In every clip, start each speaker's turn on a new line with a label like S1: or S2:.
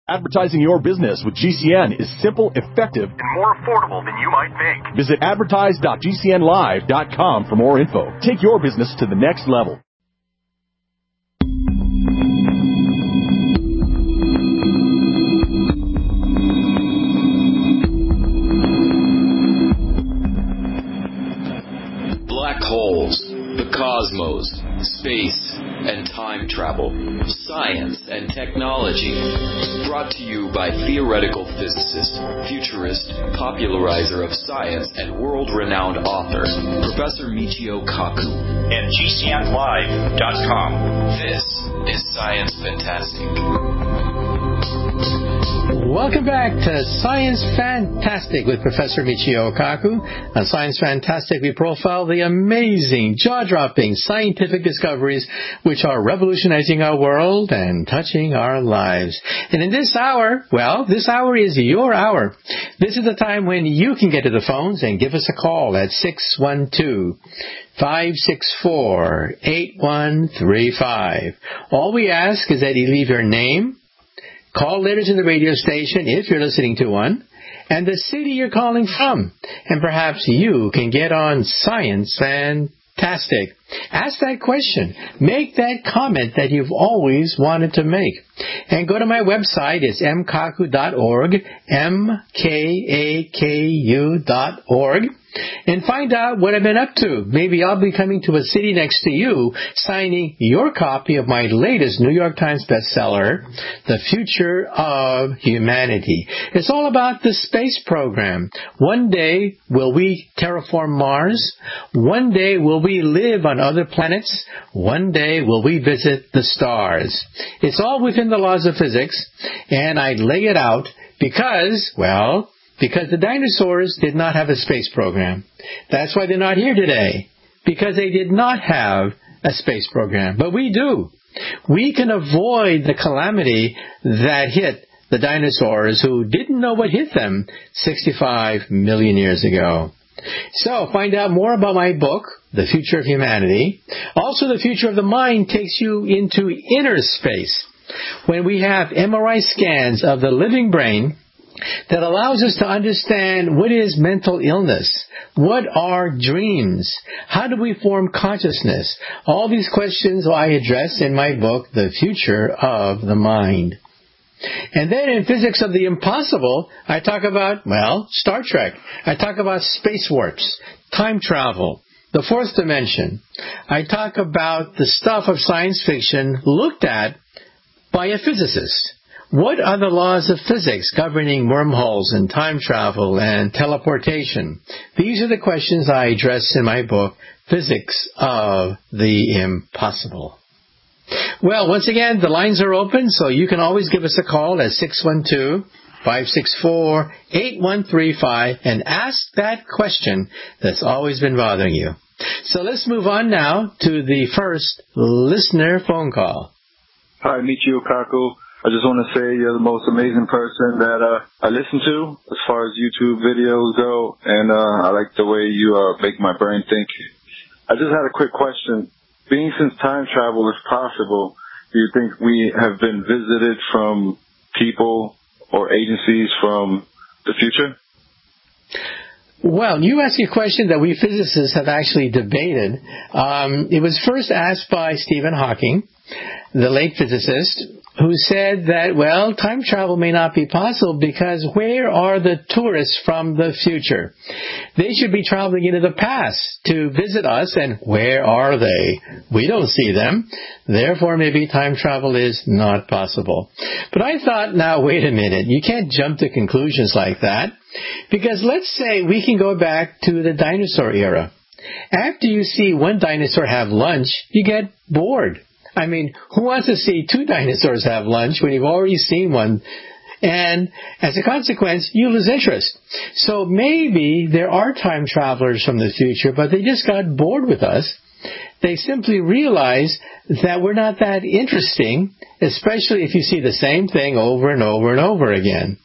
S1: Advertising your business with GCN is simple, effective, and more affordable than you might think. Visit advertise.gcnlive.com for more info. Take your business to the next level.
S2: Black holes, the cosmos, space, and time travel, science and technology. Brought to you by theoretical physicist, futurist, popularizer of science, and world-renowned author, Professor Michio Kaku.
S3: And GCNlive.com.
S2: This is Science Fantastic.
S4: Welcome back to Science Fantastic with Professor Michio Kaku. On Science Fantastic, we profile the amazing, jaw-dropping scientific discoveries which are revolutionizing our world and touching our lives. And in this hour, well, this hour is your hour. This is the time when you can get to the phones and give us a call at 612-564-8135. All we ask is that you leave your name, call letters in the radio station if you're listening to one, and the city you're calling from. And perhaps you can get on Science Fantastic. Ask that question. Make that comment that you've always wanted to make. And go to my website. It's mkaku.org, mkaku.org. And find out what I've been up to. Maybe I'll be coming to a city next to you, signing your copy of my latest New York Times bestseller, The Future of Humanity. It's all about the space program. One day, will we terraform Mars? One day, will we live on other planets? One day, will we visit the stars? It's all within the laws of physics, and I lay it out because the dinosaurs did not have a space program. That's why they're not here today, because they did not have a space program. But we do. We can avoid the calamity that hit the dinosaurs who didn't know what hit them 65 million years ago. So, find out more about my book, The Future of Humanity. Also, The Future of the Mind takes you into inner space. When we have MRI scans of the living brain, that allows us to understand what is mental illness, what are dreams, how do we form consciousness. All these questions I address in my book, The Future of the Mind. And then in Physics of the Impossible, I talk about, Star Trek. I talk about space warps, time travel, the fourth dimension. I talk about the stuff of science fiction looked at by a physicist. What are the laws of physics governing wormholes and time travel and teleportation? These are the questions I address in my book, Physics of the Impossible. Well, once again, the lines are open, so you can always give us a call at 612-564-8135 and ask that question that's always been bothering you. So let's move on now to the first listener phone call.
S5: Hi, Michio Kaku. I just want to say you're the most amazing person that I listen to as far as YouTube videos go, and I like the way you make my brain think. I just had a quick question. Being since time travel is possible, do you think we have been visited from people or agencies from the future?
S4: Well, you asked a question that we physicists have actually debated. It was first asked by Stephen Hawking, the late physicist, who said that, time travel may not be possible because where are the tourists from the future? They should be traveling into the past to visit us, and where are they? We don't see them. Therefore, maybe time travel is not possible. But I thought, now, wait a minute. You can't jump to conclusions like that, because let's say we can go back to the dinosaur era. After you see one dinosaur have lunch, you get bored. I mean, who wants to see two dinosaurs have lunch when you've already seen one? And as a consequence, you lose interest. So maybe there are time travelers from the future, but they just got bored with us. They simply realize that we're not that interesting, especially if you see the same thing over and over and over again.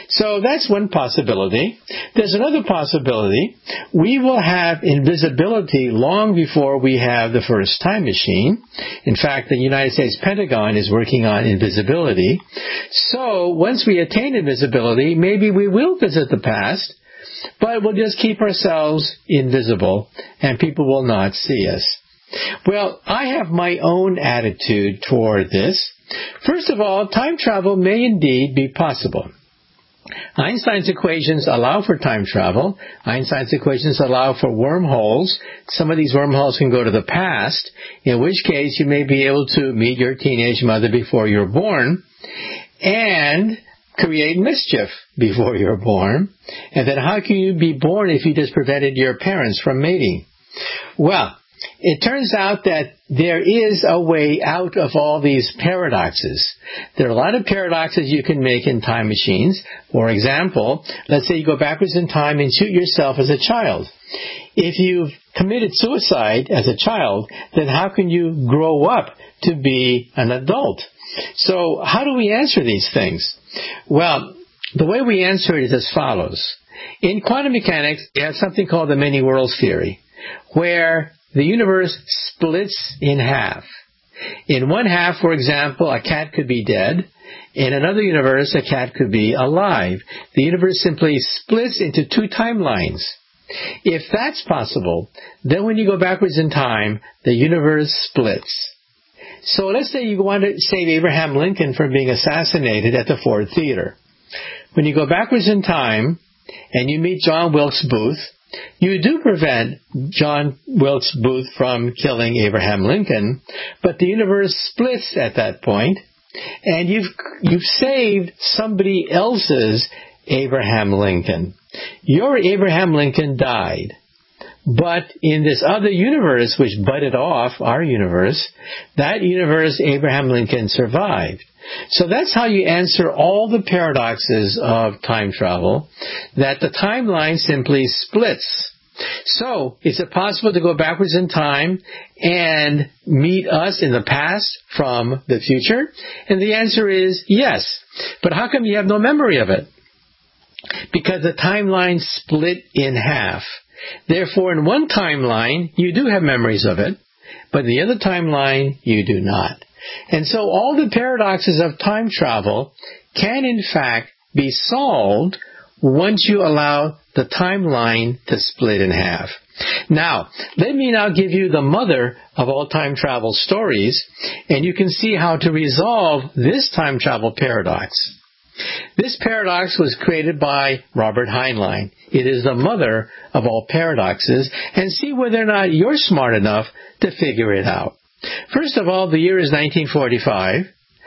S4: So that's one possibility. There's another possibility. We will have invisibility long before we have the first time machine. In fact, the United States Pentagon is working on invisibility. So once we attain invisibility, maybe we will visit the past, but we'll just keep ourselves invisible and people will not see us. Well, I have my own attitude toward this. First of all, time travel may indeed be possible. Einstein's equations allow for time travel. Einstein's equations allow for wormholes. Some of these wormholes can go to the past, in which case you may be able to meet your teenage mother before you're born and create mischief before you're born. And then how can you be born if you just prevented your parents from mating? Well, it turns out that there is a way out of all these paradoxes. There are a lot of paradoxes you can make in time machines. For example, let's say you go backwards in time and shoot yourself as a child. If you've committed suicide as a child, then how can you grow up to be an adult? So how do we answer these things? Well, the way we answer it is as follows. In quantum mechanics, you have something called the many worlds theory, where the universe splits in half. In one half, for example, a cat could be dead. In another universe, a cat could be alive. The universe simply splits into two timelines. If that's possible, then when you go backwards in time, the universe splits. So let's say you want to save Abraham Lincoln from being assassinated at the Ford Theater. When you go backwards in time and you meet John Wilkes Booth, you do prevent John Wilkes Booth from killing Abraham Lincoln, but the universe splits at that point, and you've saved somebody else's Abraham Lincoln. Your Abraham Lincoln died, but in this other universe which budded off our universe, that universe Abraham Lincoln survived. So that's how you answer all the paradoxes of time travel, that the timeline simply splits. So, is it possible to go backwards in time and meet us in the past from the future? And the answer is yes. But how come you have no memory of it? Because the timeline split in half. Therefore, in one timeline, you do have memories of it, but in the other timeline, you do not. And so all the paradoxes of time travel can in fact be solved once you allow the timeline to split in half. Now, let me now give you the mother of all time travel stories, and you can see how to resolve this time travel paradox. This paradox was created by Robert Heinlein. It is the mother of all paradoxes, and see whether or not you're smart enough to figure it out. First of all, the year is 1945.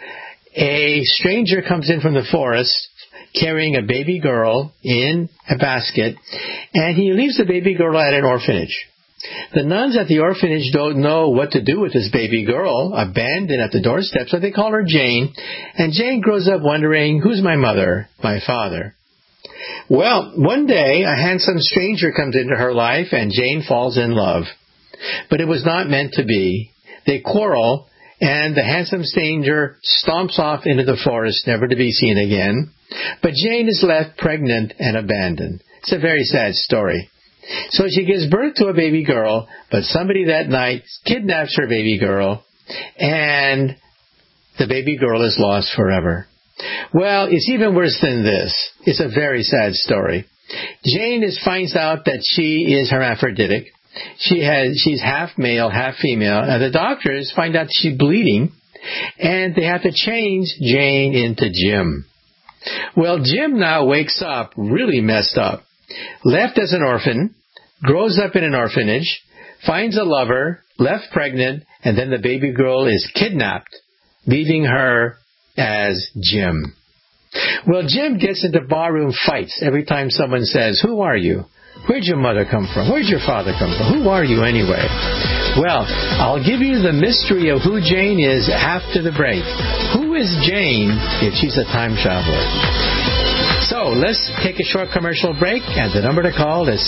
S4: A stranger comes in from the forest carrying a baby girl in a basket, and he leaves the baby girl at an orphanage. The nuns at the orphanage don't know what to do with this baby girl, abandoned at the doorstep, so they call her Jane, and Jane grows up wondering, who's my mother, my father? Well, one day, a handsome stranger comes into her life, and Jane falls in love. But it was not meant to be. They quarrel, and the handsome stranger stomps off into the forest, never to be seen again. But Jane is left pregnant and abandoned. It's a very sad story. So she gives birth to a baby girl, but somebody that night kidnaps her baby girl, and the baby girl is lost forever. Well, it's even worse than this. It's a very sad story. Jane finds out that she is hermaphroditic. She's half male, half female, and the doctors find out she's bleeding, and they have to change Jane into Jim. Well, Jim now wakes up really messed up, left as an orphan, grows up in an orphanage, finds a lover, left pregnant, and then the baby girl is kidnapped, leaving her as Jim. Well, Jim gets into barroom fights every time someone says, "Who are you? Where'd your mother come from? Where'd your father come from? Who are you anyway?" Well, I'll give you the mystery of who Jane is after the break. Who is Jane if she's a time traveler? So let's take a short commercial break, and the number to call is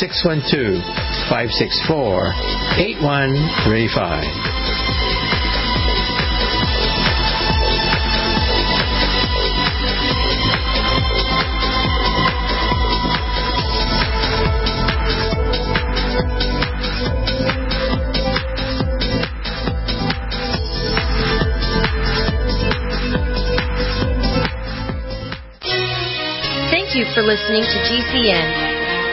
S4: 612-564-8135.
S6: Thank you for listening to GCN.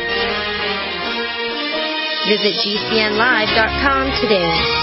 S6: Visit GCNlive.com today.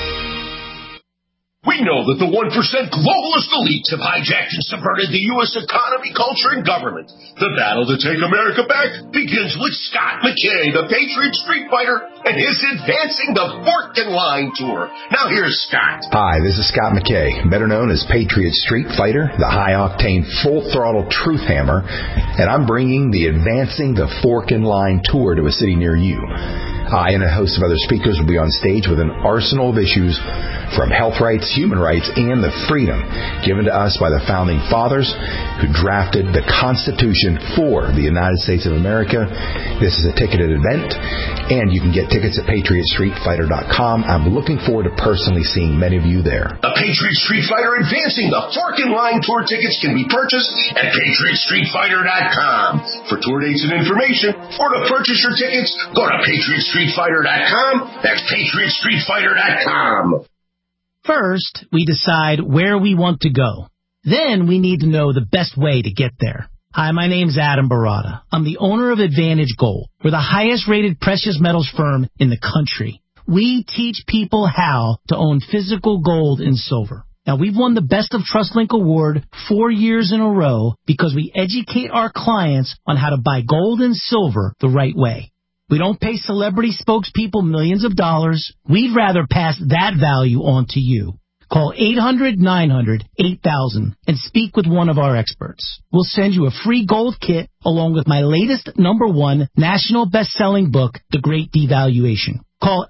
S7: We know that the 1% globalist elites have hijacked and subverted the U.S. economy, culture, and government. The battle to take America back begins with Scott McKay, the Patriot Street Fighter, and his Advancing the Fork and Line Tour. Now here's Scott.
S8: Hi, this is Scott McKay, better known as Patriot Street Fighter, the high-octane, full-throttle truth hammer, and I'm bringing the Advancing the Fork and Line Tour to a city near you. I and a host of other speakers will be on stage with an arsenal of issues from health rights, human rights, and the freedom given to us by the Founding Fathers who drafted the Constitution for the United States of America. This is a ticketed event, and you can get tickets at PatriotStreetFighter.com. I'm looking forward to personally seeing many of you there.
S7: The Patriot Street Fighter Advancing the Fork and Line Tour tickets can be purchased at PatriotStreetFighter.com. For tour dates and information, or to purchase your tickets, go to PatriotStreetFighter.com. That's PatriotStreetFighter.com.
S9: First, we decide where we want to go. Then we need to know the best way to get there. Hi, my name's Adam Barada. I'm the owner of Advantage Gold. We're the highest-rated precious metals firm in the country. We teach people how to own physical gold and silver. Now, we've won the Best of TrustLink Award 4 years in a row because we educate our clients on how to buy gold and silver the right way. We don't pay celebrity spokespeople millions of dollars. We'd rather pass that value on to you. Call 800-900-8000 and speak with one of our experts. We'll send you a free gold kit along with my latest #1 national best-selling book, The Great Devaluation. Call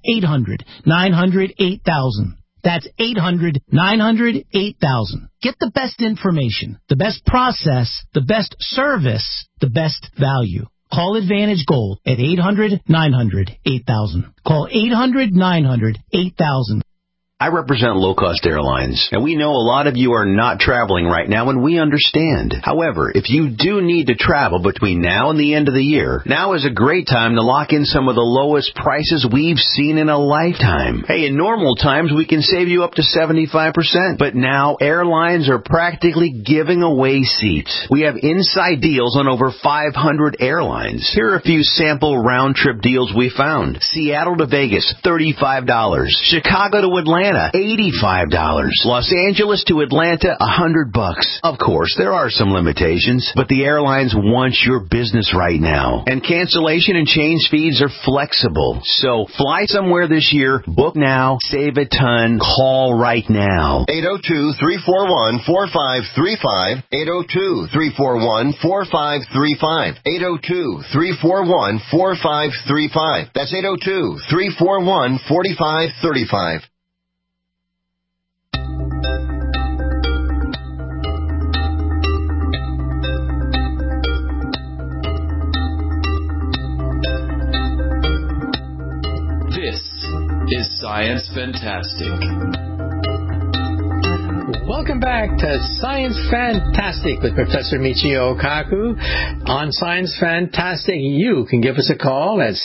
S9: 800-900-8000. That's 800-900-8000. Get the best information, the best process, the best service, the best value. Call Advantage Gold at 800-900-8000. Call 800-900-8000.
S10: I represent low-cost airlines, and we know a lot of you are not traveling right now, and we understand. However, if you do need to travel between now and the end of the year, now is a great time to lock in some of the lowest prices we've seen in a lifetime. Hey, in normal times, we can save you up to 75%, but now airlines are practically giving away seats. We have inside deals on over 500 airlines. Here are a few sample round-trip deals we found. Seattle to Vegas, $35. Chicago to Atlanta, $85. Los Angeles to Atlanta, $100. Of course, there are some limitations, but the airlines want your business right now. And cancellation and change fees are flexible. So fly somewhere this year, book now, save a ton, call right now.
S11: 802-341-4535. 802-341-4535. 802-341-4535. That's 802-341-4535.
S2: Is Science Fantastic.
S4: Welcome back to Science Fantastic with Professor Michio Kaku. On Science Fantastic, you can give us a call at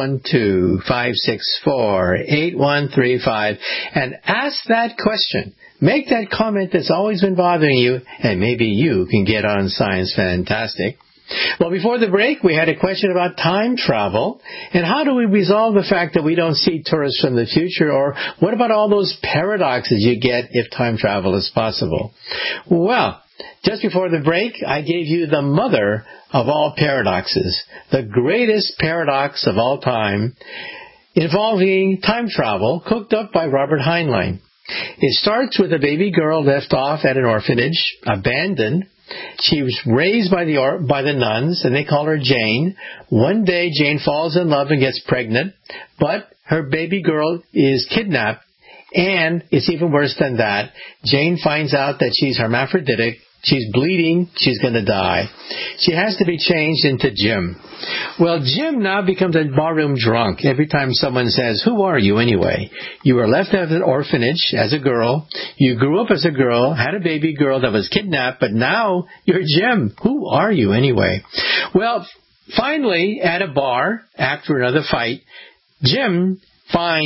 S4: 612-564-8135 and ask that question. Make that comment that's always been bothering you, and maybe you can get on Science Fantastic. Well, before the break, we had a question about time travel, and how do we resolve the fact that we don't see tourists from the future, or what about all those paradoxes you get if time travel is possible? Well, just before the break, I gave you the mother of all paradoxes, the greatest paradox of all time, involving time travel, cooked up by Robert Heinlein. It starts with a baby girl left off at an orphanage, abandoned. She was raised by the nuns, and they call her Jane. One day, Jane falls in love and gets pregnant, but her baby girl is kidnapped, and it's even worse than that. Jane finds out that she's hermaphroditic. She's bleeding. She's going to die. She has to be changed into Jim. Well, Jim now becomes a barroom drunk every time someone says, "Who are you anyway? You were left at an orphanage as a girl. You grew up as a girl, had a baby girl that was kidnapped, but now you're Jim. Who are you anyway?" Well, finally, at a bar, after another fight, Jim finds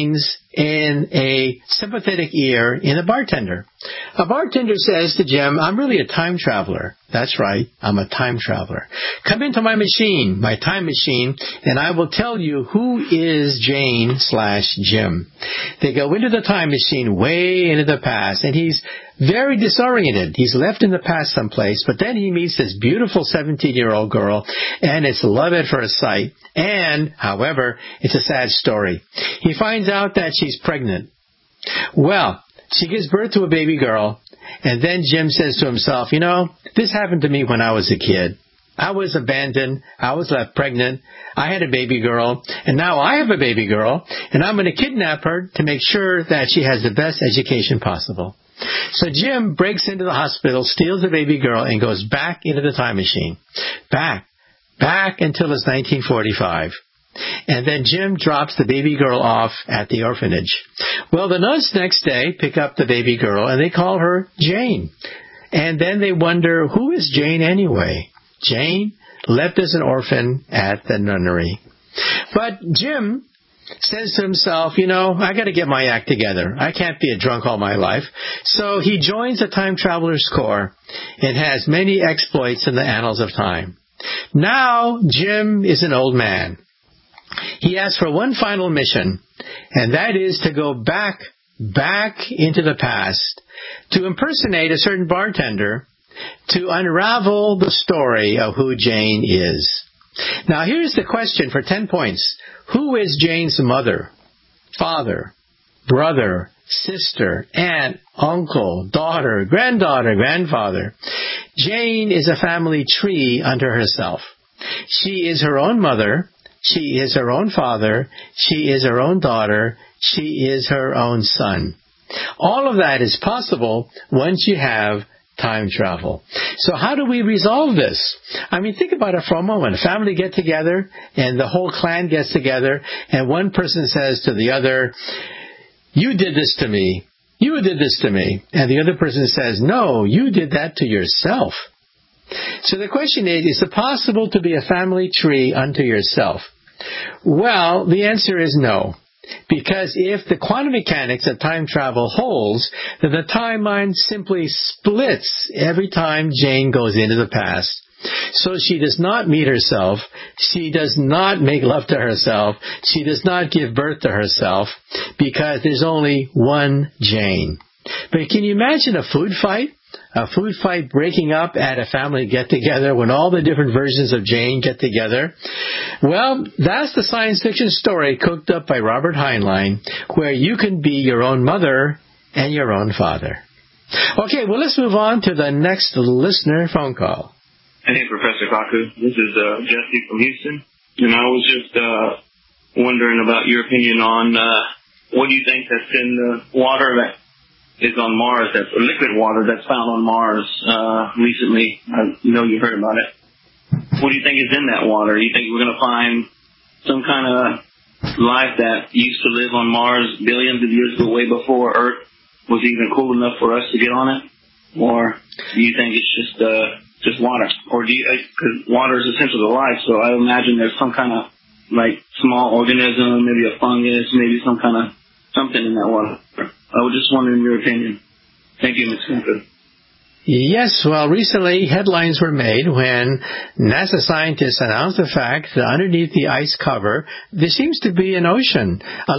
S4: in a sympathetic ear in a bartender. A bartender says to Jim, I'm really a time traveler. That's right, I'm a time traveler. Come into my machine, my time machine, and I will tell you who is Jane/Jim. They go into the time machine way into the past, and he's very disoriented. He's left in the past someplace, but then he meets this beautiful 17-year-old girl, and it's love at first sight. And, however, it's a sad story. He finds out that she's pregnant. Well, she gives birth to a baby girl, and then Jim says to himself, this happened to me when I was a kid. I was abandoned. I was left pregnant. I had a baby girl, and now I have a baby girl, and I'm going to kidnap her to make sure that she has the best education possible. So Jim breaks into the hospital, steals the baby girl, and goes back into the time machine. Back until it's 1945. And then Jim drops the baby girl off at the orphanage. Well, the nuns next day pick up the baby girl, and they call her Jane. And then they wonder, who is Jane anyway? Jane left as an orphan at the nunnery. But Jim says to himself, I got to get my act together. I can't be a drunk all my life. So he joins the Time Traveler's Corps and has many exploits in the annals of time. Now Jim is an old man. He asks for one final mission, and that is to go back into the past to impersonate a certain bartender to unravel the story of who Jane is. Now here's the question for 10 points. Who is Jane's mother, father, brother, sister, aunt, uncle, daughter, granddaughter, grandfather? Jane is a family tree unto herself. She is her own mother. She is her own father. She is her own daughter. She is her own son. All of that is possible once you have time travel. So how do we resolve this? Think about it for a moment. A family get together, and the whole clan gets together, and one person says to the other, you did this to me. You did this to me. And the other person says, no, you did that to yourself. So the question is it possible to be a family tree unto yourself? Well, the answer is no. Because if the quantum mechanics of time travel holds, then the timeline simply splits every time Jane goes into the past. So she does not meet herself. She does not make love to herself. She does not give birth to herself, because there's only one Jane. But can you imagine a food fight? A food fight breaking up at a family get-together when all the different versions of Jane get together? Well, that's the science fiction story cooked up by Robert Heinlein, where you can be your own mother and your own father. Okay, well, let's move on to the next listener phone call.
S12: Hey, Professor Kaku. This is Jesse from Houston. And I was just wondering about your opinion on what do you think that's in the water that is on Mars, that's liquid water that's found on Mars recently. I know you heard about it. What do you think is in that water? You think we're going to find some kind of life that used to live on Mars billions of years ago, way before Earth was even cool enough for us to get on it? Or do you think it's just water? Or do you, because water is essential to life, so I imagine there's some kind of small organism, maybe a fungus, maybe some kind of something in that water. I was just wondering your opinion. Thank you, Ms. Cooper.
S4: Yes, well, recently headlines were made when NASA scientists announced the fact that underneath the ice cover, there seems to be an ocean, a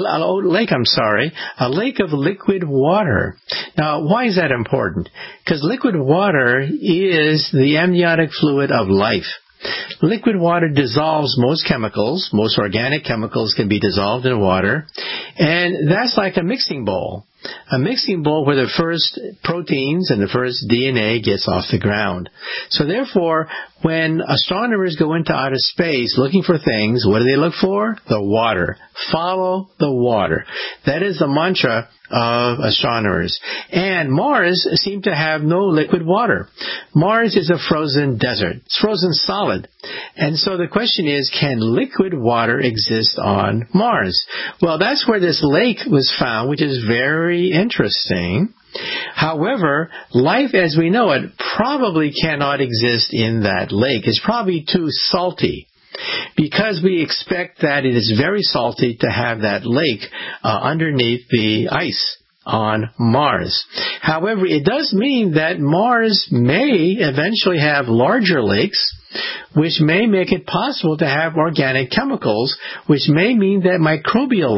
S4: lake of liquid water. Now, why is that important? Because liquid water is the amniotic fluid of life. Liquid water dissolves most chemicals. Most organic chemicals can be dissolved in water. And that's like a mixing bowl. A mixing bowl where the first proteins and the first DNA gets off the ground. So therefore, when astronomers go into outer space looking for things, what do they look for? The water. Follow the water. That is the mantra of astronomers. And Mars seemed to have no liquid water. Mars is a frozen desert. It's frozen solid. And so the question is, can liquid water exist on Mars? Well, that's where this lake was found, which is very interesting. However, life as we know it probably cannot exist in that lake. It's probably too salty. because we expect that it is very salty to have that lake underneath the ice on Mars. However, it does mean that Mars may eventually have larger lakes, which may make it possible to have organic chemicals, which may mean that microbial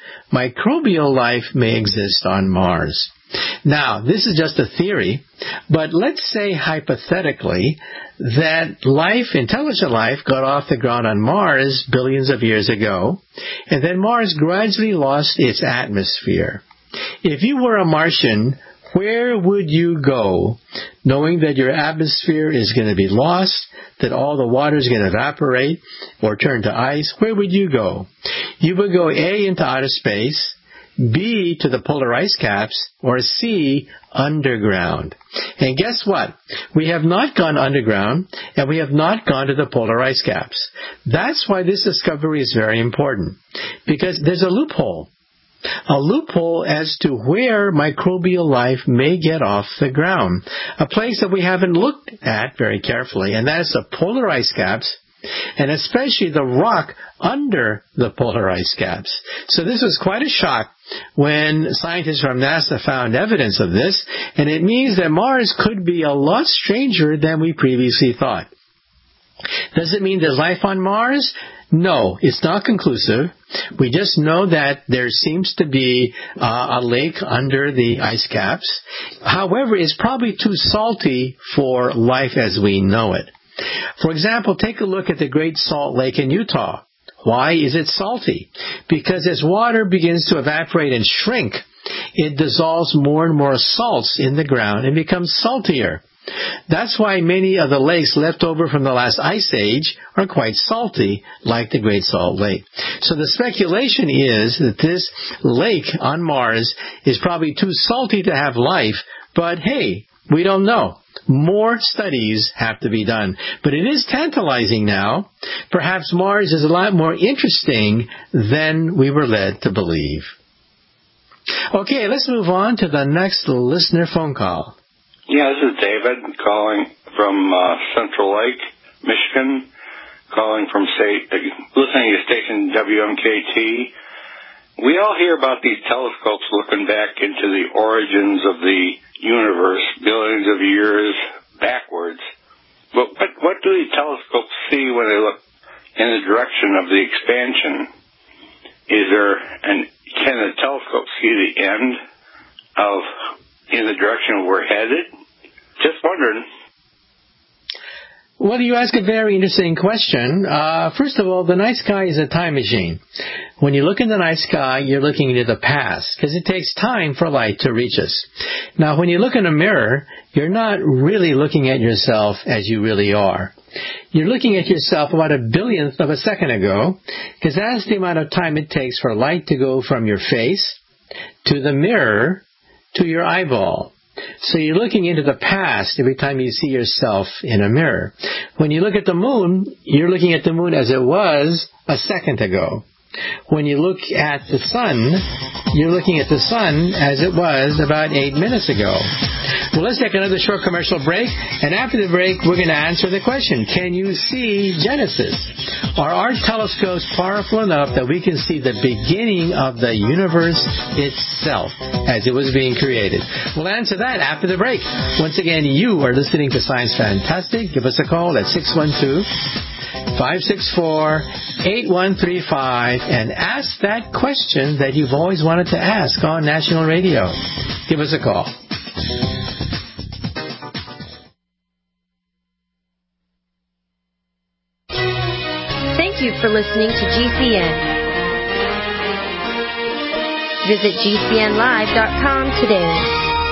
S4: life may exist on Mars. Now, this is just a theory, but let's say hypothetically that intelligent life, got off the ground on Mars billions of years ago, and then Mars gradually lost its atmosphere. If you were a Martian, where would you go, knowing that your atmosphere is going to be lost, that all the water is going to evaporate or turn to ice? Where would you go? You would go A, into outer space, B, to the polar ice caps, or C, underground. And guess what? We have not gone underground, and we have not gone to the polar ice caps. That's why this discovery is very important, because there's a loophole. A loophole as to where microbial life may get off the ground. A place that we haven't looked at very carefully, and that's the polar ice caps, and especially the rock under the polar ice caps. So this was quite a shock when scientists from NASA found evidence of this, and it means that Mars could be a lot stranger than we previously thought. Does it mean there's life on Mars? No, it's not conclusive. We just know that there seems to be a lake under the ice caps. However, it's probably too salty for life as we know it. For example, take a look at the Great Salt Lake in Utah. Why is it salty? Because as water begins to evaporate and shrink, it dissolves more and more salts in the ground and becomes saltier. That's why many of the lakes left over from the last ice age are quite salty, like the Great Salt Lake. So the speculation is that this lake on Mars is probably too salty to have life, but hey, we don't know. More studies have to be done. But it is tantalizing now. Perhaps Mars is a lot more interesting than we were led to believe. Okay, let's move on to the next listener phone call.
S13: Yeah, this is David calling from Central Lake, Michigan, listening to station WMKT. We all hear about these telescopes looking back into the origins of the universe, billions of years backwards. But what do these telescopes see when they look in the direction of the expansion? Can the telescope see the end in the direction we're headed? Just wondering.
S4: Well, you ask a very interesting question. First of all, the night sky is a time machine. When you look in the night sky, you're looking into the past, because it takes time for light to reach us. Now, when you look in a mirror, you're not really looking at yourself as you really are. You're looking at yourself about a billionth of a second ago, because that's the amount of time it takes for light to go from your face to the mirror to your eyeball. So you're looking into the past every time you see yourself in a mirror. When you look at the moon, you're looking at the moon as it was a second ago. When you look at the sun, you're looking at the sun as it was about 8 minutes ago. Well, let's take another short commercial break, and after the break, we're going to answer the question, can you see Genesis? Are our telescopes powerful enough that we can see the beginning of the universe itself as it was being created? We'll answer that after the break. Once again, you are listening to Science Fantastic. Give us a call at 612-564-8135 and ask that question that you've always wanted to ask on national radio. Give us a call.
S6: Thank you for listening to GCN. Visit GCNlive.com today.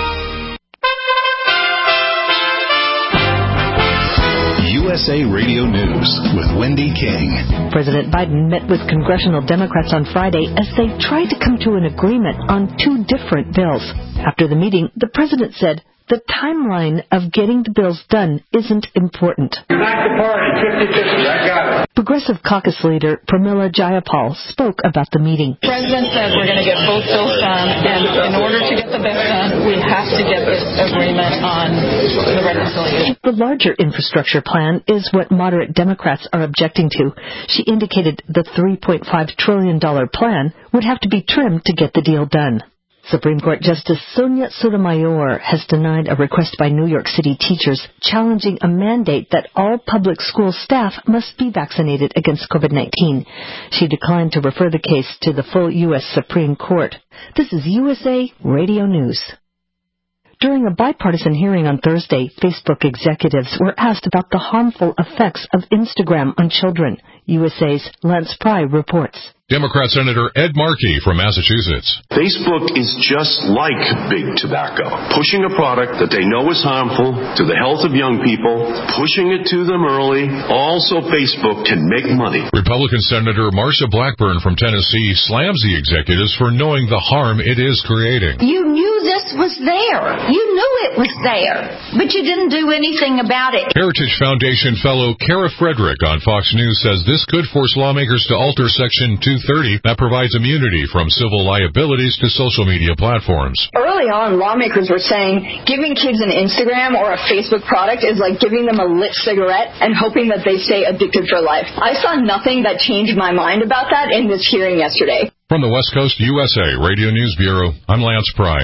S1: USA Radio News with Wendy King.
S14: President Biden met with congressional Democrats on Friday as they tried to come to an agreement on two different bills. After the meeting, the president said the timeline of getting the bills done isn't important.
S15: Unite the party, 50-50, I got it.
S14: Progressive Caucus leader Pramila Jayapal spoke about the meeting.
S15: The President said we're going to get both bills done, and in order to get the bill done, we have to get this agreement on the reconciliation.
S14: The larger infrastructure plan is what moderate Democrats are objecting to. She indicated the $3.5 trillion plan would have to be trimmed to get the deal done. Supreme Court Justice Sonia Sotomayor has denied a request by New York City teachers challenging a mandate that all public school staff must be vaccinated against COVID-19. She declined to refer the case to the full U.S. Supreme Court. This is USA Radio News. During a bipartisan hearing on Thursday, Facebook executives were asked about the harmful effects of Instagram on children. USA's Lance Pry reports.
S16: Democrat Senator Ed Markey from Massachusetts.
S17: Facebook is just like big tobacco, pushing a product that they know is harmful to the health of young people, pushing it to them early. Also, Facebook can make money.
S16: Republican Senator Marsha Blackburn from Tennessee slams the executives for knowing the harm it is creating.
S18: You knew this was there. You knew it was there, but you didn't do anything about it.
S16: Heritage Foundation fellow Kara Frederick on Fox News says this could force lawmakers to alter Section 230 that provides immunity from civil liabilities to social media platforms.
S19: Early on, lawmakers were saying giving kids an Instagram or a Facebook product is like giving them a lit cigarette and hoping that they stay addicted for life. I saw nothing that changed my mind about that in this hearing yesterday.
S16: From the West Coast USA Radio News Bureau, I'm Lance Pry.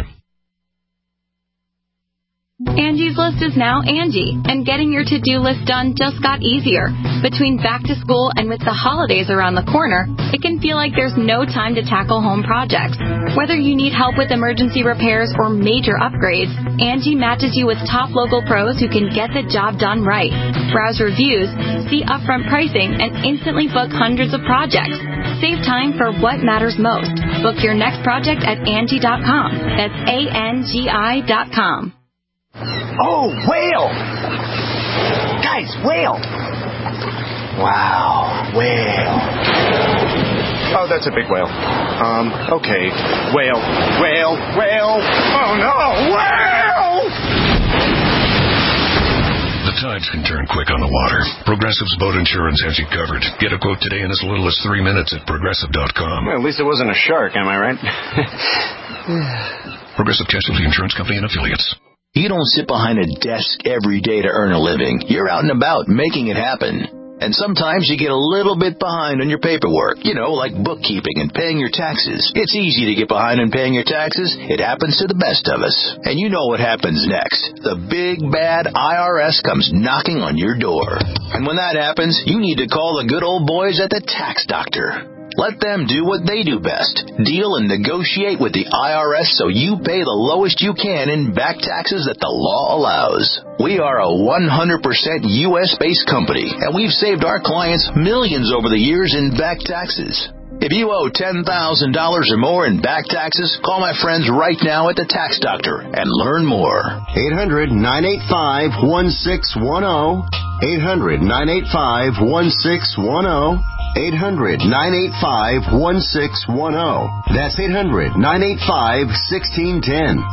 S20: Angie's List is now Angie, and getting your to-do list done just got easier. Between back to school and with the holidays around the corner, it can feel like there's no time to tackle home projects. Whether you need help with emergency repairs or major upgrades, Angie matches you with top local pros who can get the job done right. Browse reviews, see upfront pricing, and instantly book hundreds of projects. Save time for what matters most. Book your next project at Angie.com. That's ANGI.com.
S21: Oh, whale! Guys, whale! Wow, whale.
S22: Oh, that's a big whale. Okay. Whale. Oh, no, whale!
S7: The tides can turn quick on the water. Progressive's boat insurance has you covered. Get a quote today in as little as 3 minutes at Progressive.com.
S22: Well, at least it wasn't a shark, am I right?
S7: Progressive Casualty Insurance Company and Affiliates.
S10: You don't sit behind a desk every day to earn a living. You're out and about making it happen. And sometimes you get a little bit behind on your paperwork, like bookkeeping and paying your taxes. It's easy to get behind on paying your taxes. It happens to the best of us. And you know what happens next. The big, bad IRS comes knocking on your door. And when that happens, you need to call the good old boys at the Tax Doctor. Let them do what they do best. Deal and negotiate with the IRS so you pay the lowest you can in back taxes that the law allows. We are a 100% U.S.-based company, and we've saved our clients millions over the years in back taxes. If you owe $10,000 or more in back taxes, call my friends right now at the Tax Doctor and learn more.
S23: 800-985-1610. 800-985-1610. 800-985-1610. That's 800-985-1610.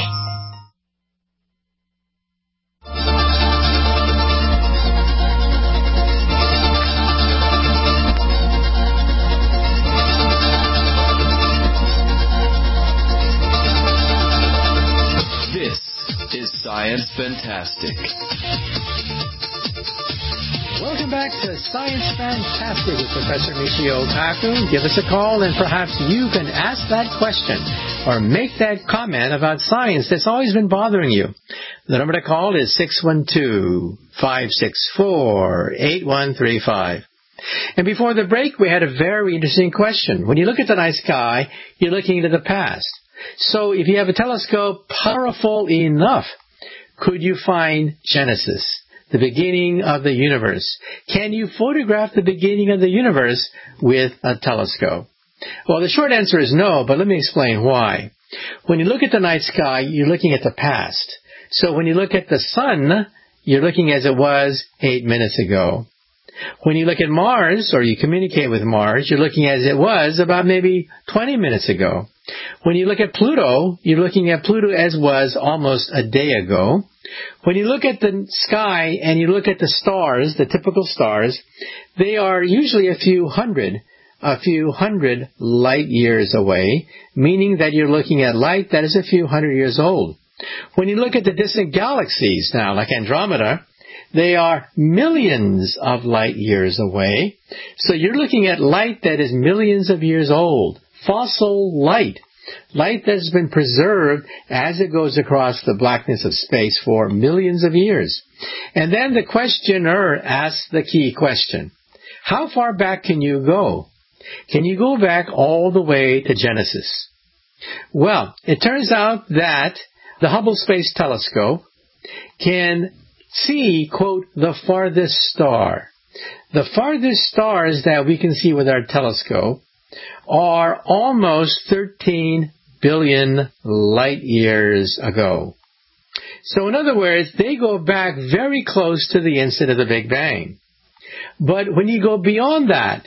S2: This is Science Fantastic.
S4: Welcome back to Science Fantastic with Professor Michio Kaku. Give us a call and perhaps you can ask that question or make that comment about science that's always been bothering you. The number to call is 612-564-8135. And before the break, we had a very interesting question. When you look at the night sky, you're looking into the past. So if you have a telescope powerful enough, could you find Genesis, the beginning of the universe? Can you photograph the beginning of the universe with a telescope? Well, the short answer is no, but let me explain why. When you look at the night sky, you're looking at the past. So when you look at the sun, you're looking as it was 8 minutes ago. When you look at Mars, or you communicate with Mars, you're looking as it was about maybe 20 minutes ago. When you look at Pluto, you're looking at Pluto as was almost a day ago. When you look at the sky and you look at the stars, the typical stars, they are usually a few hundred light years away, meaning that you're looking at light that is a few hundred years old. When you look at the distant galaxies now, like Andromeda, they are millions of light years away. So you're looking at light that is millions of years old. Fossil light that has been preserved as it goes across the blackness of space for millions of years. And then the questioner asks the key question. How far back can you go? Can you go back all the way to Genesis? Well, it turns out that the Hubble Space Telescope can see, quote, the farthest star. The farthest stars that we can see with our telescope are almost 13 billion light years ago. So in other words, they go back very close to the instant of the Big Bang. But when you go beyond that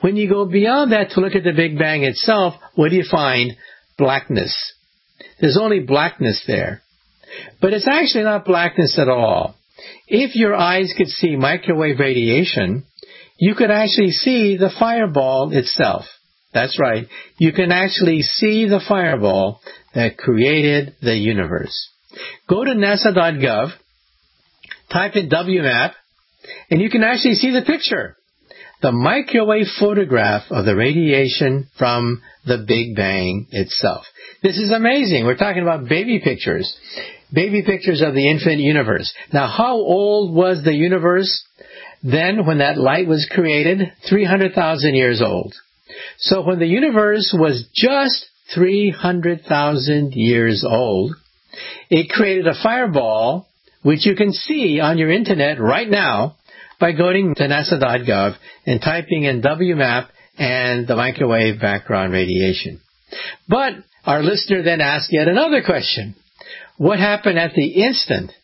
S4: to look at the Big Bang itself, what do you find? Blackness. There's only blackness there. But it's actually not blackness at all. If your eyes could see microwave radiation, you could actually see the fireball itself. That's right. You can actually see the fireball that created the universe. Go to nasa.gov, type in WMAP, and you can actually see the picture. The microwave photograph of the radiation from the Big Bang itself. This is amazing. We're talking about baby pictures of the infinite universe. Now, how old was the universe then when that light was created? 300,000 years old. So when the universe was just 300,000 years old, it created a fireball, which you can see on your internet right now by going to nasa.gov and typing in WMAP and the microwave background radiation. But our listener then asked yet another question. What happened at the instant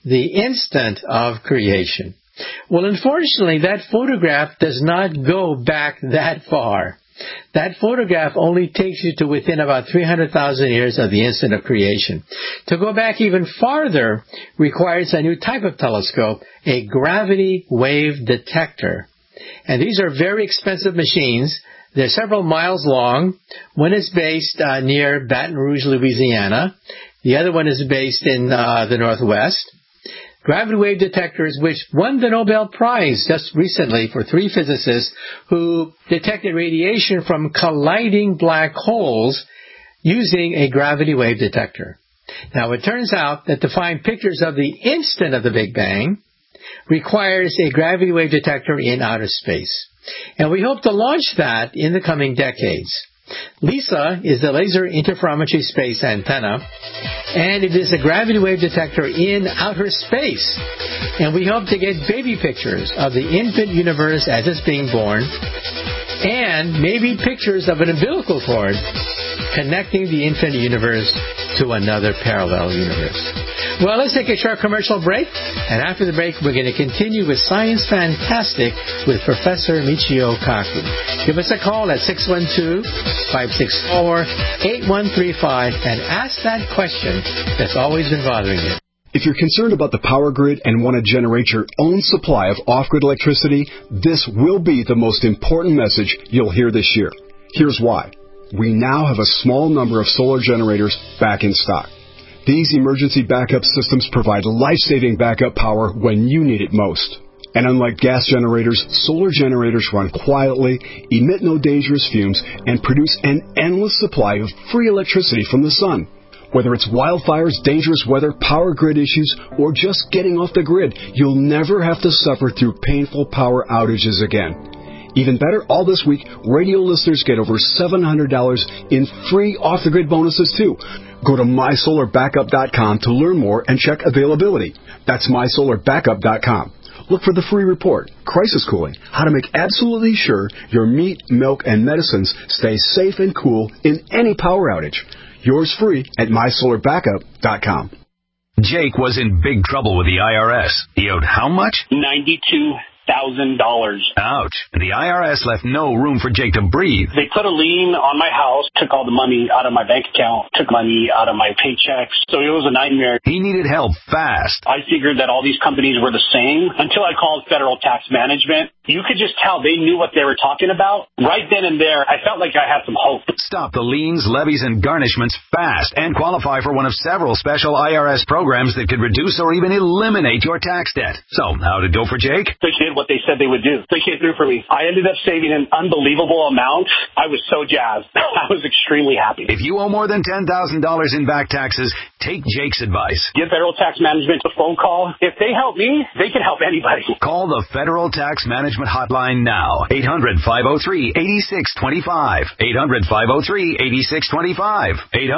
S4: of creation? Well, unfortunately, that photograph does not go back that far. That photograph only takes you to within about 300,000 years of the instant of creation. To go back even farther requires a new type of telescope, a gravity wave detector. And these are very expensive machines. They're several miles long. One is based near Baton Rouge, Louisiana. The other one is based in the Northwest. Gravity wave detectors, which won the Nobel Prize just recently for 3 physicists who detected radiation from colliding black holes using a gravity wave detector. Now, it turns out that to find pictures of the instant of the Big Bang requires a gravity wave detector in outer space. And we hope to launch that in the coming decades. LISA is the Laser Interferometry Space Antenna, and it is a gravity wave detector in outer space. And we hope to get baby pictures of the infant universe as it's being born, and maybe pictures of an umbilical cord connecting the infinite universe to another parallel universe. Well, let's take a short commercial break, and after the break, we're going to continue with Science Fantastic with Professor Michio Kaku. Give us a call at 612-564-8135 and ask that question that's always been bothering you.
S3: If you're concerned about the power grid and want to generate your own supply of off-grid electricity, this will be the most important message you'll hear this year. Here's why. We now have a small number of solar generators back in stock. These emergency backup systems provide life-saving backup power when you need it most. And unlike gas generators, solar generators run quietly, emit no dangerous fumes, and produce an endless supply of free electricity from the sun. Whether it's wildfires, dangerous weather, power grid issues, or just getting off the grid, you'll never have to suffer through painful power outages again. Even better, all this week, radio listeners get over $700 in free off-the-grid bonuses, too. Go to MySolarBackup.com to learn more and check availability. That's MySolarBackup.com. Look for the free report, Crisis Cooling, how to make absolutely sure your meat, milk, and medicines stay safe and cool in any power outage. Yours free at MySolarBackup.com.
S5: Jake was in big trouble with the IRS. He owed how much?
S8: $92.
S10: Ouch. The IRS left no room for Jake to breathe.
S5: They put a lien on my house, took all the money out of my bank account, took money out of my paychecks. So it was a nightmare.
S10: He needed help fast.
S5: I figured that all these companies were the same until I called Federal Tax Management. You could just tell they knew what they were talking about. Right then and there, I felt like I had some hope.
S10: Stop the liens, levies, and garnishments fast and qualify for one of several special IRS programs that could reduce or even eliminate your tax debt. So, how'd it go for Jake?
S5: They did what they said they would do. They came through for me. I ended up saving an unbelievable amount. I was so jazzed. I was extremely happy.
S10: If you owe more than $10,000 in back taxes, take Jake's advice.
S5: Give Federal Tax Management a phone call. If they help me, they can help anybody.
S10: Call the Federal Tax Management Hotline now. 800-503-8625. 800-503-8625.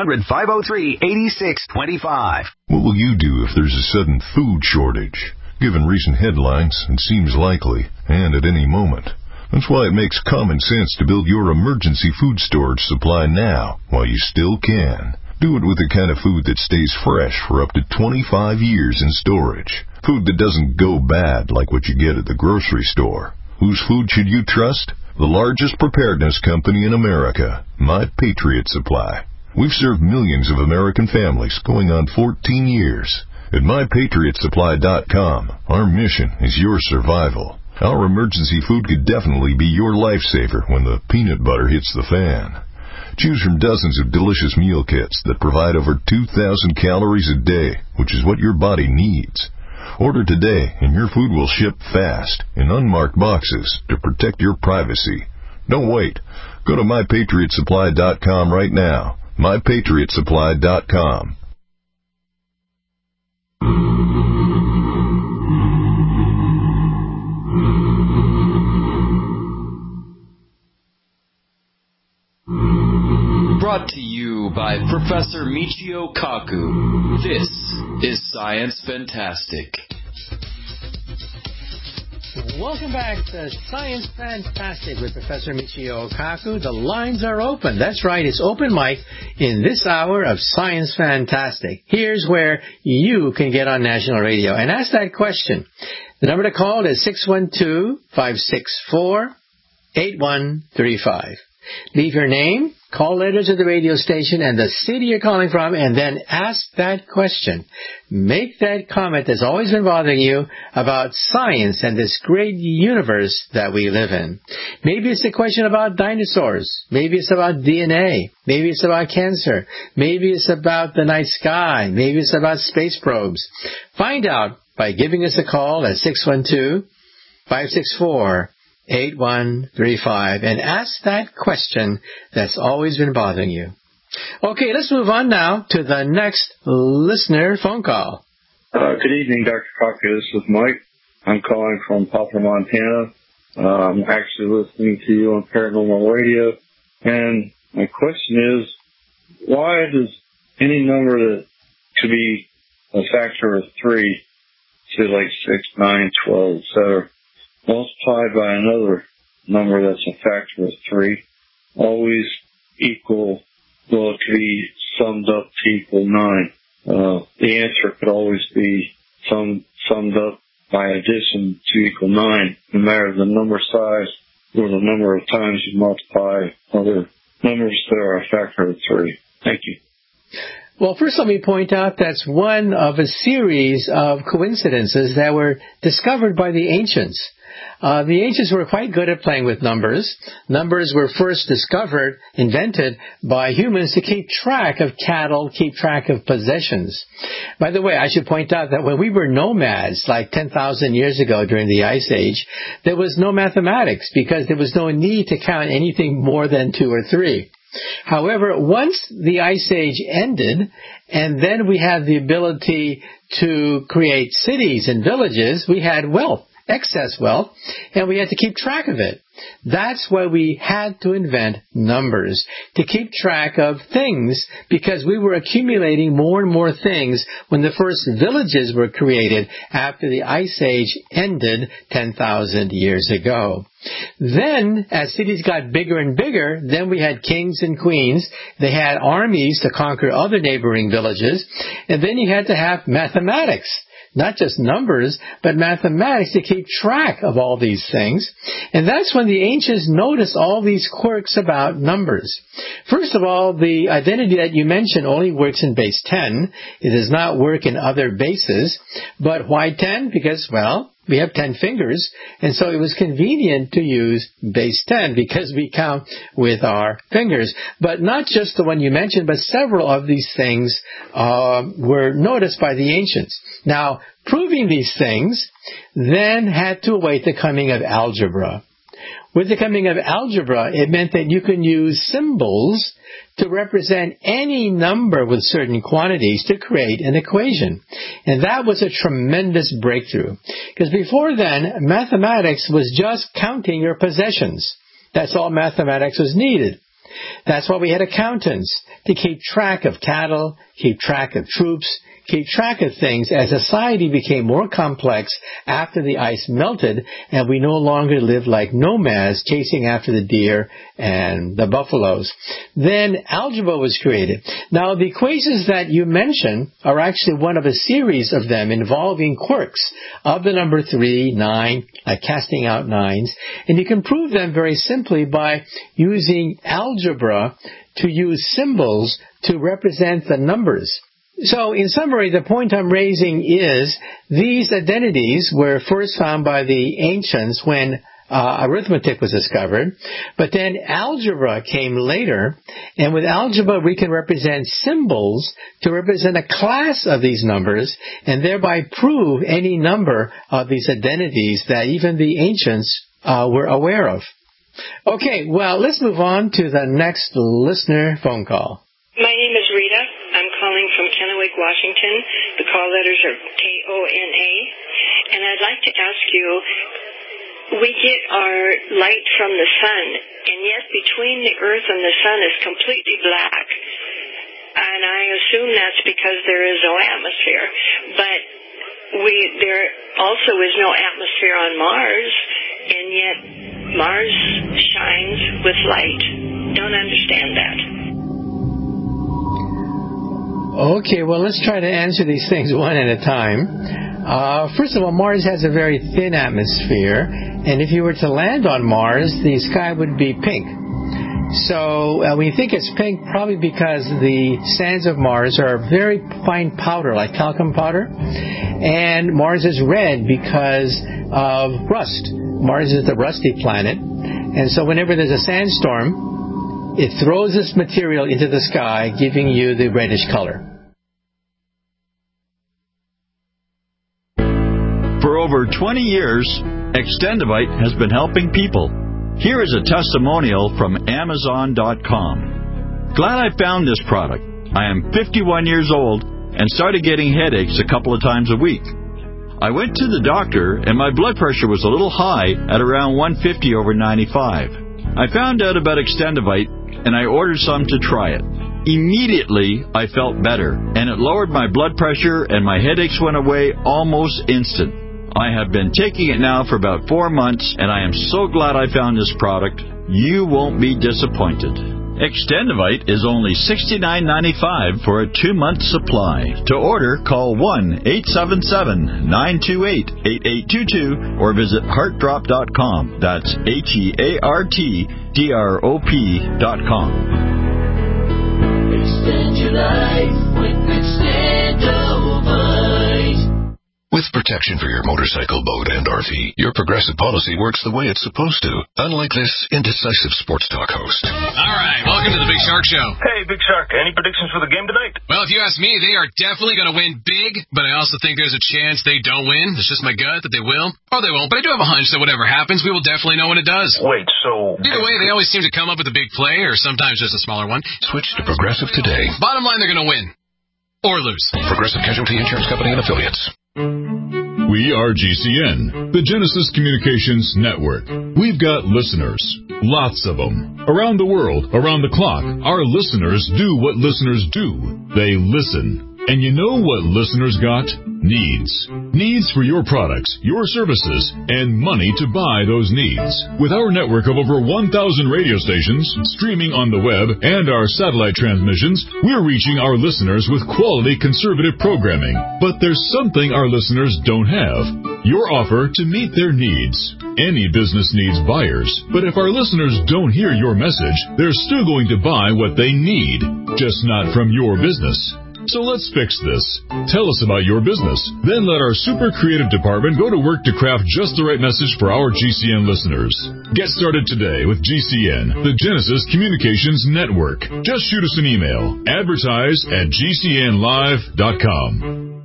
S10: 800-503-8625.
S8: What will you do if there's a sudden food shortage? Given recent headlines, it seems likely, and at any moment. That's why it makes common sense to build your emergency food storage supply now, while you still can. Do it with the kind of food that stays fresh for up to 25 years in storage. Food that doesn't go bad like what you get at the grocery store. Whose food should you trust? The largest preparedness company in America, My Patriot Supply. We've served millions of American families going on 14 years. At MyPatriotSupply.com, our mission is your survival. Our emergency food could definitely be your lifesaver when the peanut butter hits the fan. Choose from dozens of delicious meal kits that provide over 2,000 calories a day, which is what your body needs. Order today and your food will ship fast in unmarked boxes to protect your privacy. Don't wait. Go to MyPatriotSupply.com right now. MyPatriotSupply.com.
S2: Brought to you by Professor Michio Kaku. This is Science Fantastic.
S4: Welcome back to Science Fantastic with Professor Michio Kaku. The lines are open. That's right, it's open mic in this hour of Science Fantastic. Here's where you can get on national radio and ask that question. The number to call is 612-564-8135. Leave your name, call letter to the radio station and the city you're calling from, and then ask that question. Make that comment that's always been bothering you about science and this great universe that we live in. Maybe it's a question about dinosaurs. Maybe it's about DNA. Maybe it's about cancer. Maybe it's about the night sky. Maybe it's about space probes. Find out by giving us a call at 612-564-8135 and ask that question that's always been bothering you. Okay, let's move on now to the next listener phone call.
S9: Good evening, Dr. Kaku. This is Mike. I'm calling from Poplar, Montana. I'm actually listening to you on Paranormal Radio. And my question is, why does any number that could be a factor of 3, say like 6, 9, 12, etc., multiplied by another number that's a factor of 3, always equal, well, it could be summed up to equal 9. The answer could always be summed up by addition to equal 9, no matter the number size or the number of times you multiply other numbers that are a factor of 3. Thank you.
S4: Well, first let me point out that's one of a series of coincidences that were discovered by the ancients. The ancients were quite good at playing with numbers. Numbers were first discovered, invented by humans to keep track of cattle, keep track of possessions. By the way, I should point out that when we were nomads, like 10,000 years ago during the Ice Age, there was no mathematics because there was no need to count anything more than 2 or 3. However, once the Ice Age ended, and then we had the ability to create cities and villages, we had wealth, excess wealth, and we had to keep track of it. That's why we had to invent numbers, to keep track of things, because we were accumulating more and more things when the first villages were created after the Ice Age ended 10,000 years ago. Then, as cities got bigger and bigger, then we had kings and queens. They had armies to conquer other neighboring villages, and then you had to have mathematics not just numbers, but mathematics to keep track of all these things. And that's when the ancients noticed all these quirks about numbers. First of all, the identity that you mentioned only works in base 10. It does not work in other bases. But why 10? Because, well, we have 10 fingers, and so it was convenient to use base 10 because we count with our fingers. But not just the one you mentioned, but several of these things were noticed by the ancients. Now, proving these things then had to await the coming of algebra. With the coming of algebra, it meant that you can use symbols to represent any number with certain quantities to create an equation. And that was a tremendous breakthrough. Because before then, mathematics was just counting your possessions. That's all mathematics was needed. That's why we had accountants, to keep track of cattle, keep track of troops, keep track of things as society became more complex after the ice melted and we no longer lived like nomads chasing after the deer and the buffaloes. Then algebra was created. Now, the equations that you mentioned are actually one of a series of them involving quirks of the number 3, 9, like casting out nines, and you can prove them very simply by using algebra to use symbols to represent the numbers. So, in summary, the point I'm raising is these identities were first found by the ancients when arithmetic was discovered, but then algebra came later, and with algebra we can represent symbols to represent a class of these numbers, and thereby prove any number of these identities that even the ancients were aware of. Okay, well, let's move on to the next listener phone call.
S11: My name is Rita. I'm calling from Kennewick, Washington. The call letters are KONA. And I'd like to ask you, we get our light from the sun, and yet between the earth and the sun is completely black. And I assume that's because there is no atmosphere. But there also is no atmosphere on Mars, and yet Mars shines with light. Don't understand that.
S4: Okay, well, let's try to answer these things one at a time. First of all, Mars has a very thin atmosphere, and if you were to land on Mars, the sky would be pink. So we think it's pink probably because the sands of Mars are very fine powder, like talcum powder, and Mars is red because of rust. Mars is the rusty planet, and so whenever there's a sandstorm, it throws this material into the sky, giving you the reddish color.
S12: For over 20 years, Extendivite has been helping people. Here is a testimonial from Amazon.com. Glad I found this product. I am 51 years old and started getting headaches a couple of times a week. I went to the doctor and my blood pressure was a little high at around 150 over 95. I found out about Extendivite and I ordered some to try it. Immediately, I felt better, and it lowered my blood pressure and my headaches went away almost instant. I have been taking it now for about 4 months, and I am so glad I found this product. You won't be disappointed. Extendivite is only $69.95 for a 2-month supply. To order, call 1-877-928-8822 or visit heartdrop.com. That's HEARTDROP.com.
S13: Extend your life with Extendivite.
S8: With protection for your motorcycle, boat, and RV, your Progressive policy works the way it's supposed to. Unlike this indecisive sports talk host.
S24: All right, welcome to the Big Shark Show.
S25: Hey, Big Shark, any predictions for the game tonight?
S24: Well, if you ask me, they are definitely going to win big, but I also think there's a chance they don't win. It's just my gut that they will, or they won't. But I do have a hunch that whatever happens, we will definitely know when it does.
S25: Wait, so...
S24: Either way, they always seem to come up with a big play, or sometimes just a smaller one.
S8: Switch to Progressive today.
S24: Bottom line, they're going to win. Or lose.
S8: Progressive Casualty Insurance Company and Affiliates.
S16: We are GCN, the Genesis Communications Network. We've got listeners, lots of them. Around the world, around the clock, our listeners do what listeners do. They listen. And you know what listeners got? Needs. Needs for your products, your services, and money to buy those needs. With our network of over 1,000 radio stations, streaming on the web, and our satellite transmissions, we're reaching our listeners with quality conservative programming. But there's something our listeners don't have. Your offer to meet their needs. Any business needs buyers, but if our listeners don't hear your message, they're still going to buy what they need, just not from your business. So let's fix this. Tell us about your business. Then let our super creative department go to work to craft just the right message for our GCN listeners. Get started today with GCN, the Genesis Communications Network. Just shoot us an email. Advertise@gcnlive.com.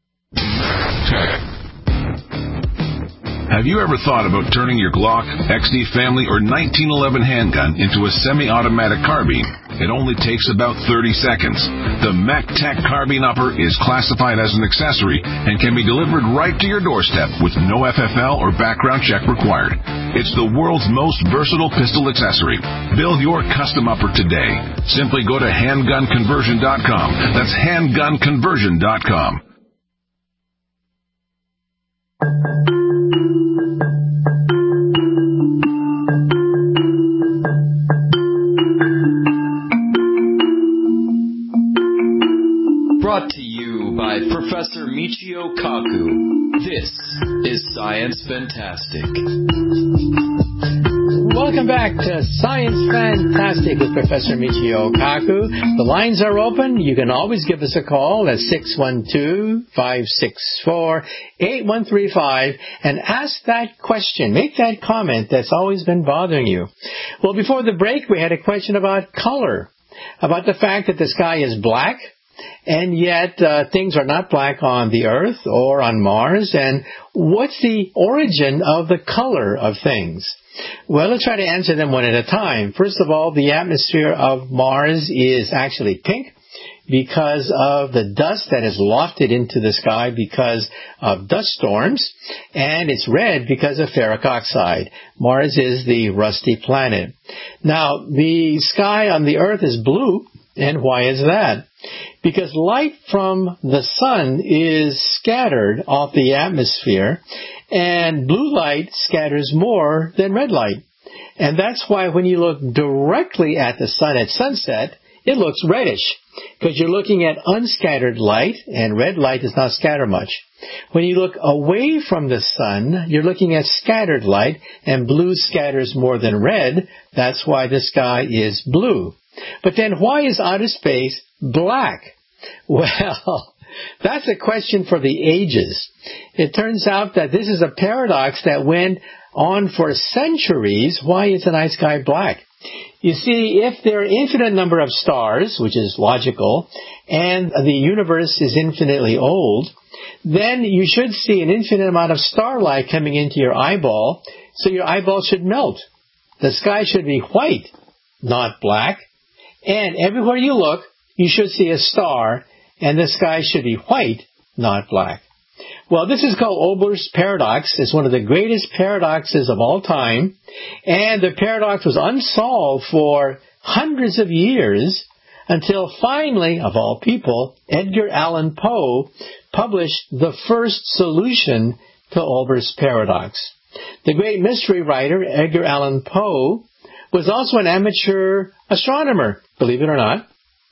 S1: Have you ever thought about turning your Glock, XD Family, or 1911 handgun into a semi-automatic carbine? It only takes about 30 seconds. The MacTech Carbine Upper is classified as an accessory and can be delivered right to your doorstep with no FFL or background check required. It's the world's most versatile pistol accessory. Build your custom upper today. Simply go to handgunconversion.com. That's handgunconversion.com.
S2: Brought to you by Professor Michio Kaku. This is Science Fantastic.
S4: Welcome back to Science Fantastic with Professor Michio Kaku. The lines are open. You can always give us a call at 612-564-8135 and ask that question. Make that comment that's always been bothering you. Well, before the break, we had a question about color, about the fact that the sky is black, and yet things are not black on the Earth or on Mars. And what's the origin of the color of things? Well, let's try to answer them one at a time. First of all, the atmosphere of Mars is actually pink because of the dust that is lofted into the sky because of dust storms, and it's red because of ferric oxide. Mars is the rusty planet. Now, the sky on the Earth is blue, and why is that? Because light from the sun is scattered off the atmosphere, and blue light scatters more than red light. And that's why when you look directly at the sun at sunset, it looks reddish, because you're looking at unscattered light, and red light does not scatter much. When you look away from the sun, you're looking at scattered light, and blue scatters more than red. That's why the sky is blue. But then why is outer space black? Well, that's a question for the ages. It turns out that this is a paradox that went on for centuries. Why is the night sky black? You see, if there are an infinite number of stars, which is logical, and the universe is infinitely old, then you should see an infinite amount of starlight coming into your eyeball, so your eyeball should melt. The sky should be white, not black. And everywhere you look, you should see a star, and the sky should be white, not black. Well, this is called Olbers' paradox. It's one of the greatest paradoxes of all time, and the paradox was unsolved for hundreds of years until finally, of all people, Edgar Allan Poe published the first solution to Olbers' paradox. The great mystery writer, Edgar Allan Poe, was also an amateur astronomer, believe it or not.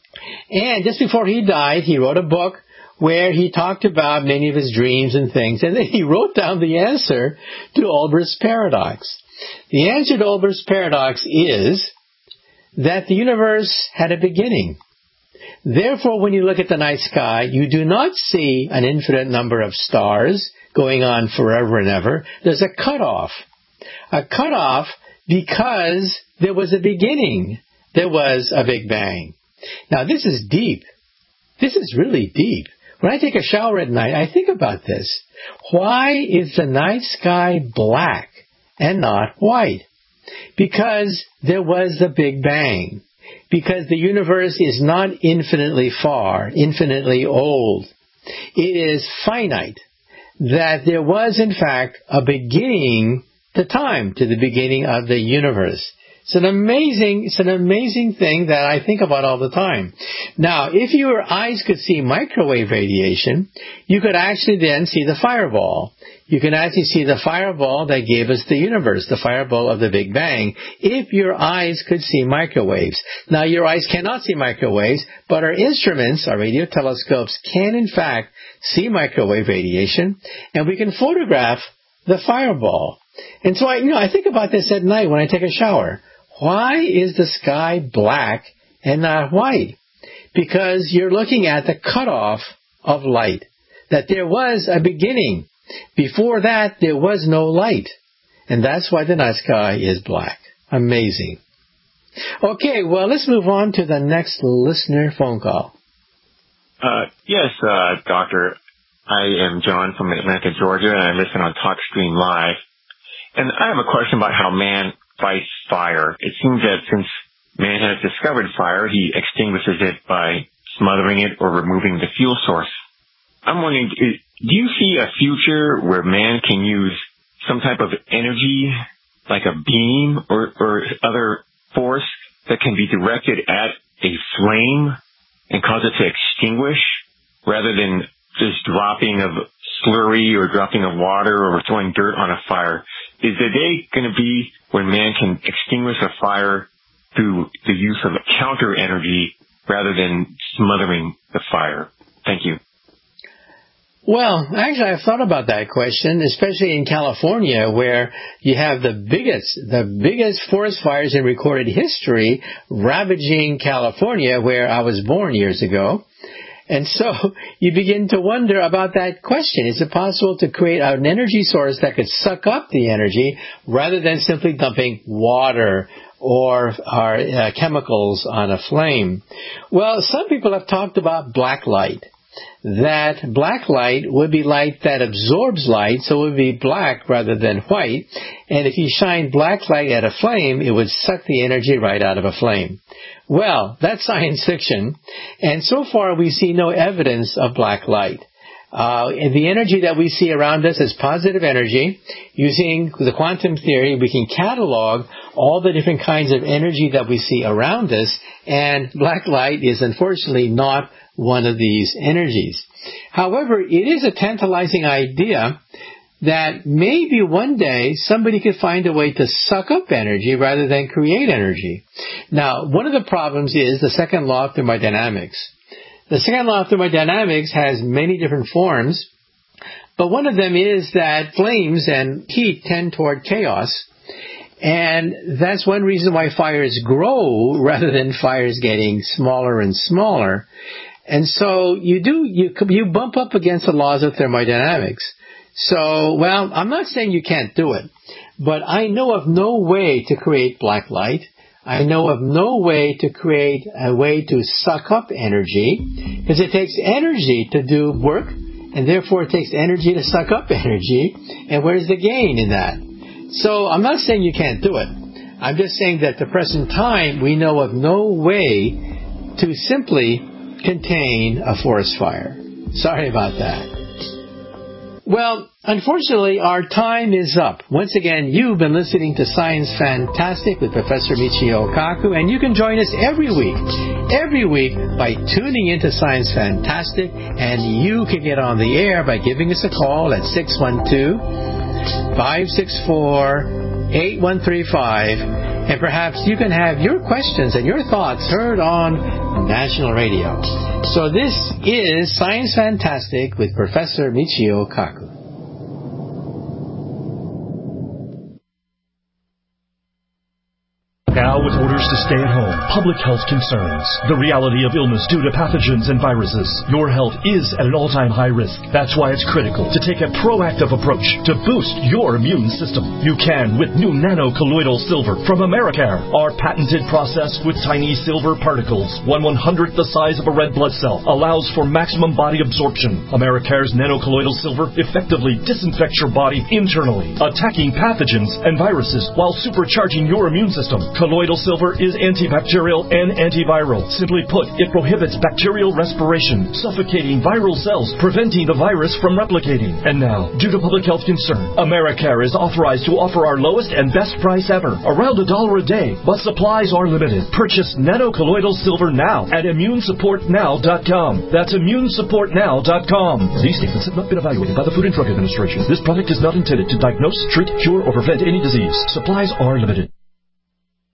S4: And just before he died, he wrote a book where he talked about many of his dreams and things, and then he wrote down the answer to Olbers' paradox. The answer to Olbers' paradox is that the universe had a beginning. Therefore, when you look at the night sky, you do not see an infinite number of stars going on forever and ever. There's a cutoff. A cutoff because there was a beginning. There was a Big Bang. Now, this is deep. This is really deep. When I take a shower at night, I think about this. Why is the night sky black and not white? Because there was the Big Bang. Because the universe is not infinitely far, infinitely old. It is finite. That there was, in fact, a beginning to time, to the beginning of the universe. It's an amazing thing that I think about all the time. Now, if your eyes could see microwave radiation, you could actually then see the fireball. You can actually see the fireball that gave us the universe, the fireball of the Big Bang, if your eyes could see microwaves. Now, your eyes cannot see microwaves, but our instruments, our radio telescopes, can in fact see microwave radiation, and we can photograph the fireball. And so I think about this at night when I take a shower. Why is the sky black and not white? Because you're looking at the cutoff of light, that there was a beginning. Before that, there was no light. And that's why the night sky is black. Amazing. Okay, well, let's move on to the next listener phone call.
S6: Yes, Doctor. I am John from Atlanta, Georgia, and I listen on TalkStream Live. And I have a question about how man fights fire. It seems that since man has discovered fire, he extinguishes it by smothering it or removing the fuel source. I'm wondering, do you see a future where man can use some type of energy, like a beam or other force that can be directed at a flame and cause it to extinguish rather than just dropping of slurry or dropping of water or throwing dirt on a fire? Is the day going to be when man can extinguish a fire through the use of counter energy rather than smothering the fire? Thank you.
S4: Well, actually, I've thought about that question, especially in California, where you have the biggest forest fires in recorded history ravaging California, where I was born years ago. And so you begin to wonder about that question. Is it possible to create an energy source that could suck up the energy rather than simply dumping water or chemicals on a flame? Well, some people have talked about black light. That black light would be light that absorbs light, so it would be black rather than white. And if you shine black light at a flame, it would suck the energy right out of a flame. Well, that's science fiction, and so far we see no evidence of black light. And the energy that we see around us is positive energy. Using the quantum theory, we can catalog all the different kinds of energy that we see around us, and black light is unfortunately not one of these energies. However, it is a tantalizing idea that maybe one day somebody could find a way to suck up energy rather than create energy. Now, one of the problems is the second law of thermodynamics. The second law of thermodynamics has many different forms, but one of them is that flames and heat tend toward chaos, and that's one reason why fires grow rather than fires getting smaller and smaller. And so you bump up against the laws of thermodynamics. So, well, I'm not saying you can't do it, but I know of no way to create black light. I know of no way to create a way to suck up energy, because it takes energy to do work, and therefore it takes energy to suck up energy, and where's the gain in that? So I'm not saying you can't do it. I'm just saying that at the present time, we know of no way to simply contain a forest fire. Sorry about that. Well, unfortunately, our time is up. Once again, you've been listening to Science Fantastic with Professor Michio Kaku, and you can join us every week by tuning into Science Fantastic, and you can get on the air by giving us a call at 612-564-8135, and perhaps you can have your questions and your thoughts heard on national radio. So this is Science Fantastic with Professor Michio Kaku.
S14: Now with orders to stay at home, public health concerns, the reality of illness due to pathogens and viruses, your health is at an all-time high risk. That's why it's critical to take a proactive approach to boost your immune system. You can with new nano-colloidal silver from Americare. Our patented process with tiny silver particles, 1/100th the size of a red blood cell, allows for maximum body absorption. Americare's nano-colloidal silver effectively disinfects your body internally, attacking pathogens and viruses while supercharging your immune system. Colloidal silver is antibacterial and antiviral. Simply put, it prohibits bacterial respiration, suffocating viral cells, preventing the virus from replicating. And now, due to public health concern, Americare is authorized to offer our lowest and best price ever, around $1 a day, but supplies are limited. Purchase nanocolloidal silver now at immunesupportnow.com. That's immunesupportnow.com. These statements have not been evaluated by the Food and Drug Administration. This product is not intended to diagnose, treat, cure, or prevent any disease. Supplies are limited.